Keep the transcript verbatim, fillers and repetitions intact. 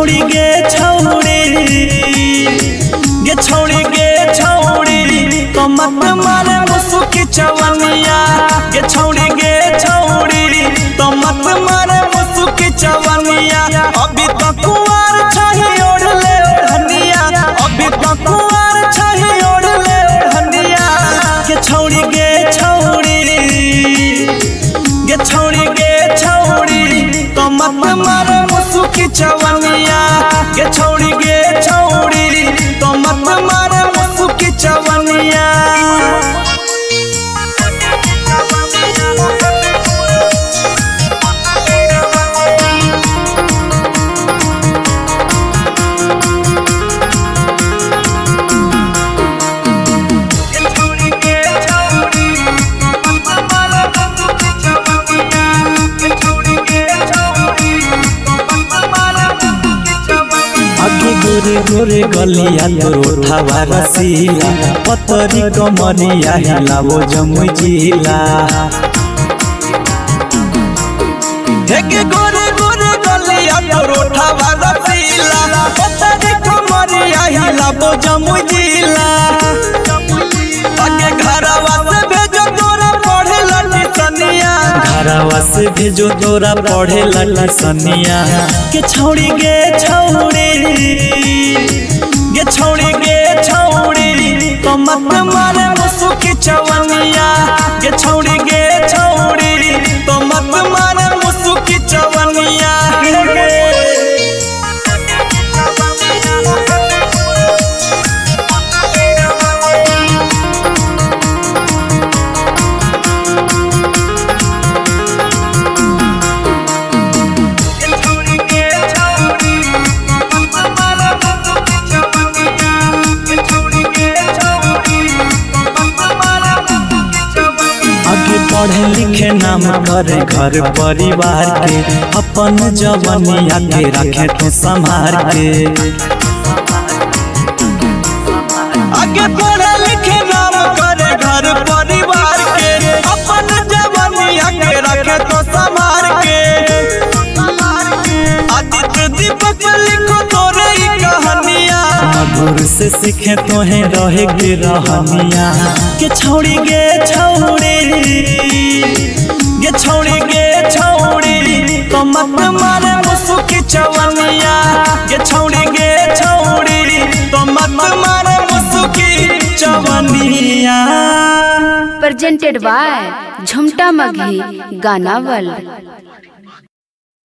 छौड़ी गे छौड़ी गे छौड़ी गे छौड़ी तो मत मारे मुसुकी चवनिया गे छौड़ी गे छौड़ी तो मत मारे मुसुकी चवनिया अभी तो कुंवार छही ओढ़ ले ओढ़निया अभी तो कुंवार छही ओढ़ ले ओढ़निया गे छौड़ी गे छौड़ी गे छौड़ी गे छौड़ी तो मत मारे मुसुकी चवनिया गे छौड़ी गे छौड़ी तो मत मारे मुसुकी चवनिया। गोरे गोरे गलिया तोर उठावा रसीला पतरी कमरिया हिलावो जमुई जिला हे गोरे गोरे गलिया तोर उठावा रसीला पतरी कमरिया हिलावो जमुई जिला आगे घरवा से भेजो तोरा पढ़े लटी सनिया घरवा से भेजो तोरा पढ़े लटी सनिया के छौड़ी गे छौड़ी गे छौड़ी गे छौड़ी तो मत मारे मुसुकी चवनिया गे छौड़ी गे छौड़ी तो मत मारे मुसुकी चवनिया। पढ़े लिखे नाम करे घर परिवार के अपन जवनिया के रखे तो संभार के आगे पढ़े लिखे नाम करे घर परिवार के अपन जवनिया के रखे तो संभार के आदित्य दीपक लिखो तोरे कहानिया मधुर से सीखे तो है रहे के रहनिया के छौड़ी गे छौड़ी गे छौड़ी गे छौड़ी तो मत मारे मुसुकी चवनिया गे छौड़ी गे छौड़ी तो मत मारे मुसुकी चवनिया। प्रेजेंटेड बाय झुमटा मघी गाना वर्ल्ड।